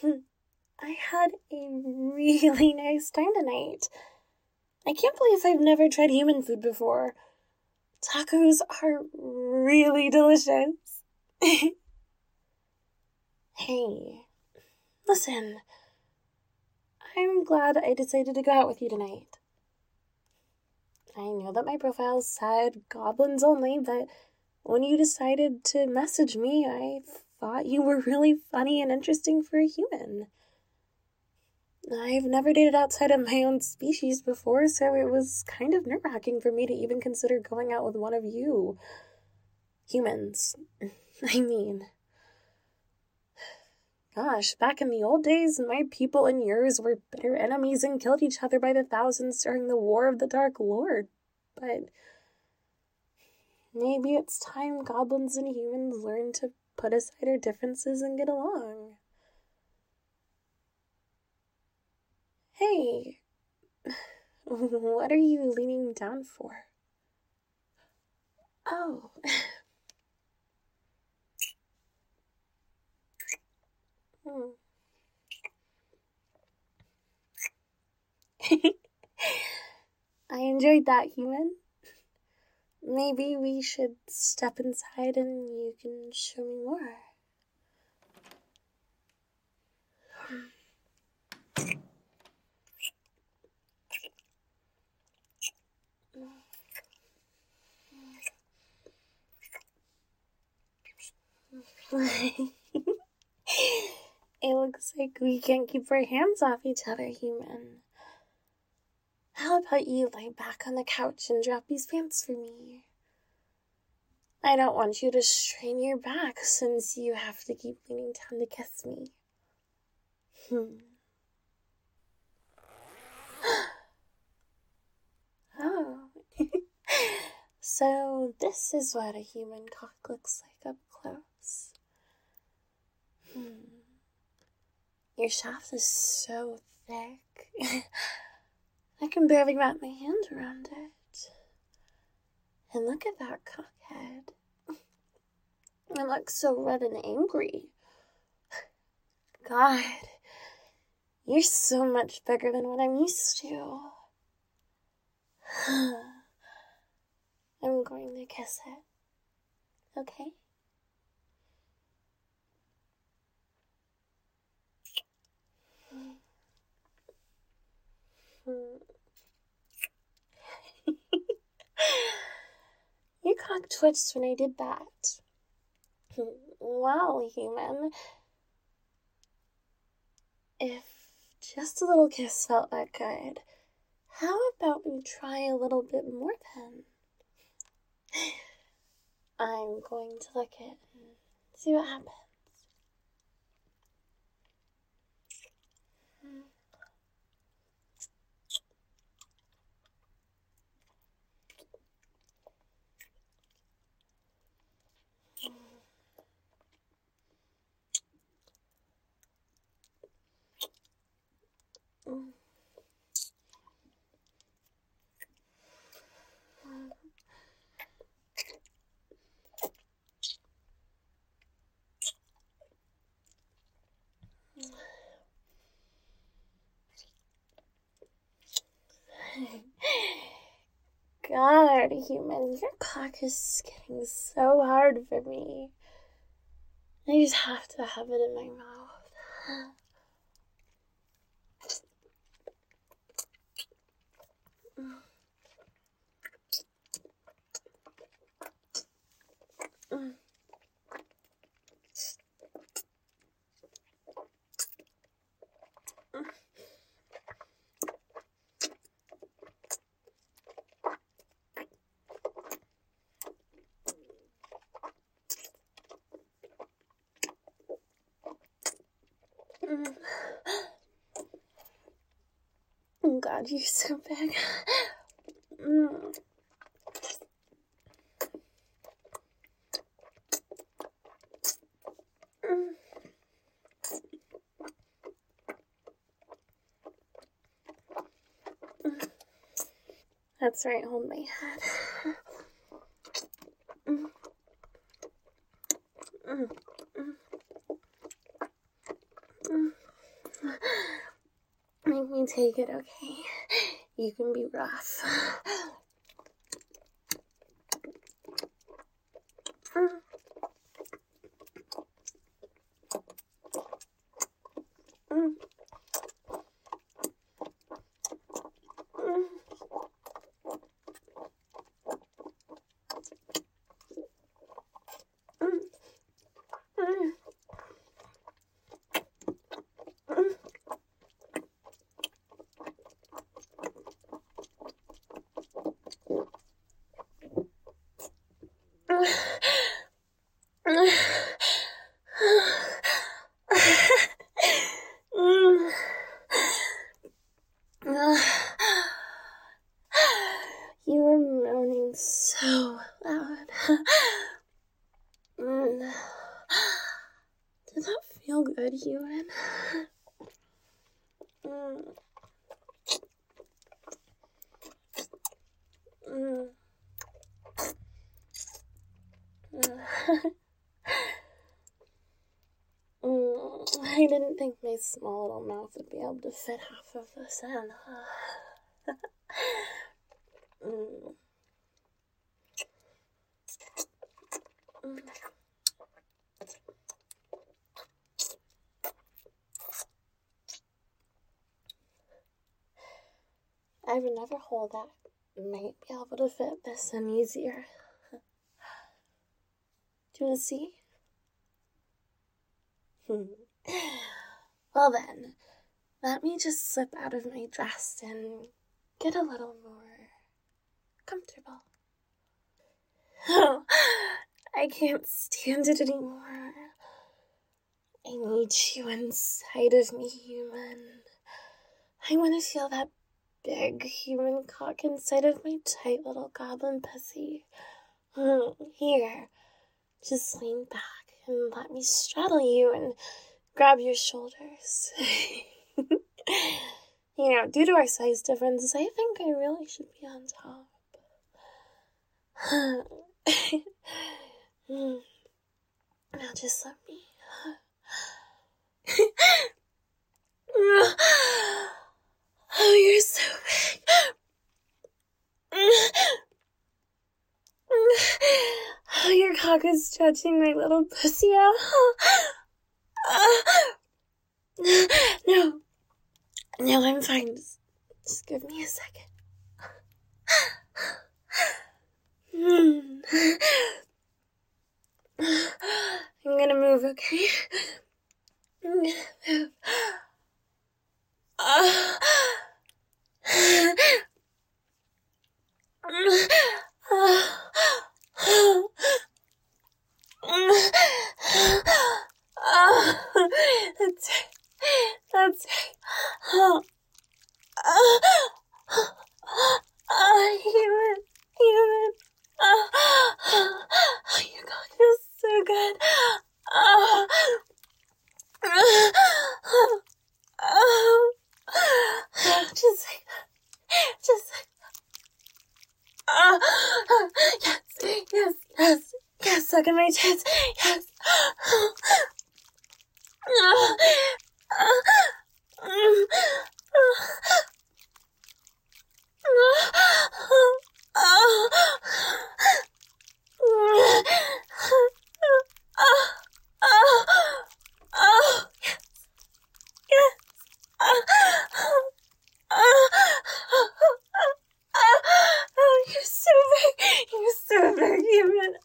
I had a really nice time tonight. I can't believe I've never tried human food before. Tacos are really delicious. Hey, listen. I'm glad I decided to go out with you tonight. I know that my profile said goblins only, but when you decided to message me, I thought you were really funny and interesting for a human. I've never dated outside of my own species before, so it was kind of nerve-wracking for me to even consider going out with one of you. Humans. I mean... Gosh, back in the old days, my people and yours were bitter enemies and killed each other by the thousands during the War of the Dark Lord. But maybe it's time goblins and humans learn to put aside our differences and get along. Hey, what are you leaning down for? Oh. I enjoyed that, human. Maybe we should step inside and you can show me more. It looks like we can't keep our hands off each other, human. How about you lie back on the couch and drop these pants for me? I don't want you to strain your back since you have to keep leaning down to kiss me. Oh. So this is what a human cock looks like up close. Your shaft is so thick. I can barely wrap my hand around it. And look at that cockhead. It looks so red and angry. God, you're so much bigger than what I'm used to. I'm going to kiss it. Okay? Your cock twitched when I did that. Wow, human. If just a little kiss felt that good, how about we try a little bit more then? I'm going to lick it and see what happens. God, human, your cock is getting so hard for me. I just have to have it in my mouth. Oh God, you're so big. That's right, hold my head. me take it, okay? You can be rough. You were moaning so loud. Did that feel good, Ewan? I didn't think my small little mouth would be able to fit half of this in. I have another hole that might be able to fit this in easier. Do you want to see? Well then, let me just slip out of my dress and get a little more comfortable. Oh, I can't stand it anymore. I need you inside of me, human. I want to feel that big human cock inside of my tight little goblin pussy. Here, just lean back and let me straddle you and grab your shoulders. Due to our size difference, I think I really should be on top. Now just let me. Oh, you're so big. Oh, your cock is stretching my little pussy out. No, I'm fine. Just give me a second. I'm gonna move, okay? I'm gonna move. That's human. Your cock feels so good. Just like that. Yes, suck on my tits. Yes. You're so big, human.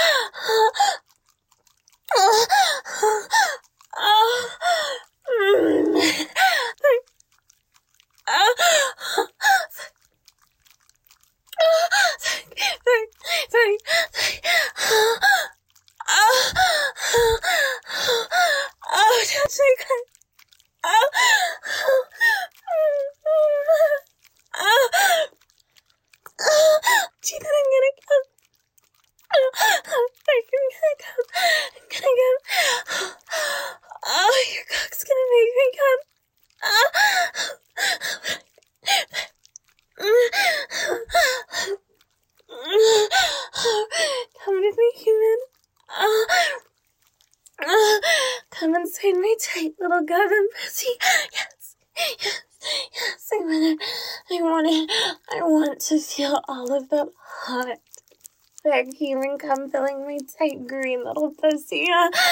Do you think I'm gonna come? I'm gonna come. Oh, your cock's gonna make me come. Come with me, human. Come inside my tight little goblin pussy. Yes. Yes, I want to feel all of that hot, big human cum filling my tight green little pussy.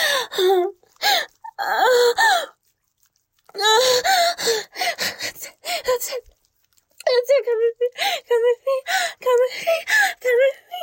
That's it. That's it. That's it. Come with me. Come with me. Come with me. Come with me.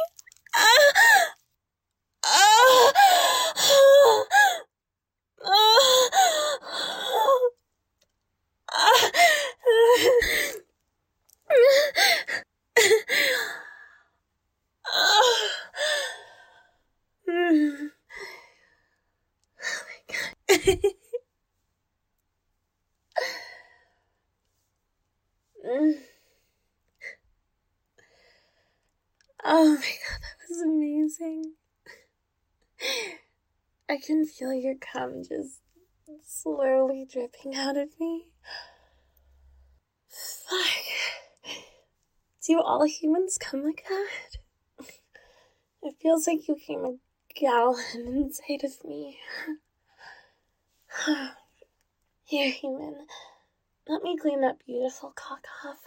Oh my god, that was amazing. I can feel your cum just slowly dripping out of me. Fuck. Do all humans come like that? It feels like you came a gallon inside of me. Here, human. Let me clean that beautiful cock off.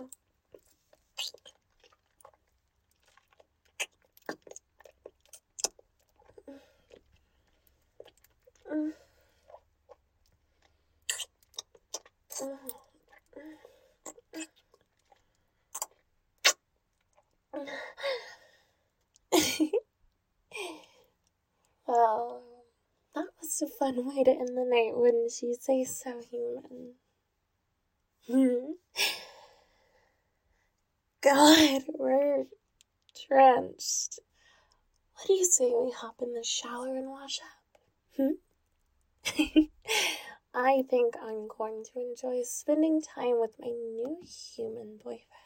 Well, that was a fun way to end the night, wouldn't you say so, human? God, we're drenched. What do you say we hop in the shower and wash up? I think I'm going to enjoy spending time with my new human boyfriend.